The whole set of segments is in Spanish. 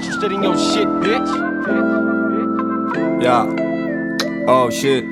interested in your shit, bitch. Yeah. Oh shit.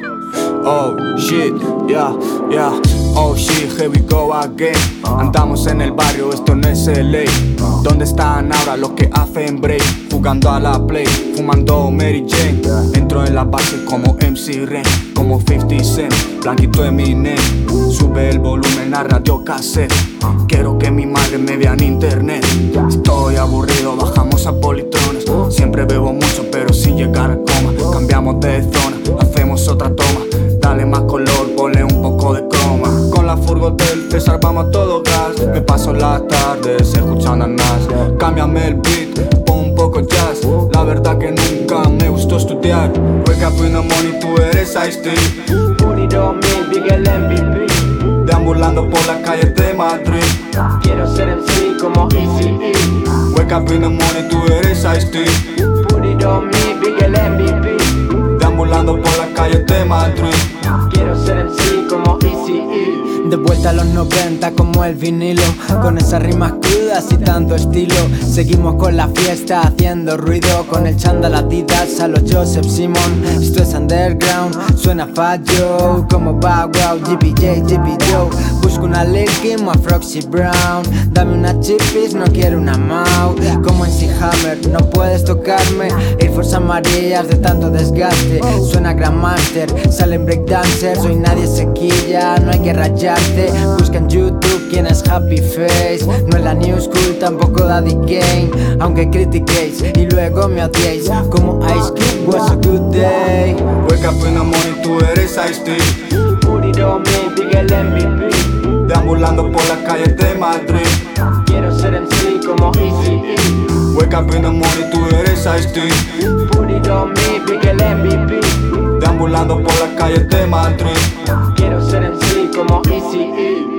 Oh shit. Yeah, yeah. Oh shit, here we go again. Andamos en el barrio, esto no es LA. ¿Dónde están ahora los que hacen break? Jugando a la play, fumando Mary Jane. Entro en la base como MC Ren, como 50 Cent, blanquito Eminem. Sube el volumen a radio cassette. Quiero que mi madre me vea en internet. Estoy aburrido, bajamos a Politrones. Siempre bebo mucho pero sin llegar a coma. Cambiamos de zona, hacemos otra toma. Dale más color, ponle un poco de croma. Con la furgo del César vamos a todo gas. Me paso las tardes escuchando a Nas. Cámbiame el beat, pon un poco jazz. La verdad que nunca me gustó estudiar. Wake up in the morning, tú eres Ice-T. Put it on me, Big el MVP. Deambulando por las calles de Madrid. Quiero ser MC como Eazy-E. Wake up in the morning, tú eres Ice-T. Put it on me, Big el MVP. Deambulando por las calles de Madrid. Quiero ser MC como Eazy-E. De vuelta a los 90 como el vinilo, con esas rimas crudas y tanto estilo. Seguimos con la fiesta haciendo ruido, con el chándal Adidas a los Joseph Simon. Esto es underground, suena Fat Joe, como Bow Wow, GBJ, GB Joe. Busco una Lil Kim o a Foxy Brown. Dame una chippies, no quiero una Mau. Como en Hammer, no puedes tocarme. Air Force amarillas de tanto desgaste. Suena Grandmaster, salen breakdancers. Hoy nadie se quilla, no hay que rayarte. Busca en YouTube quién es Happy Face. No es la New School, tampoco Daddy Kane. Aunque critiquéis y luego me odiéis, como Ice Cube, was a good day. Wake up in the morning, tú eres Ice-T. Put it on me, Big el MVP. Deambulando por las calles de Madrid. Quiero ser MC como Eazy-E. Wake up in the morning, tú eres Ice-T. Put it on me, Big el MVP. Deambulando por las calles de Madrid. Quiero ser MC como Eazy-E.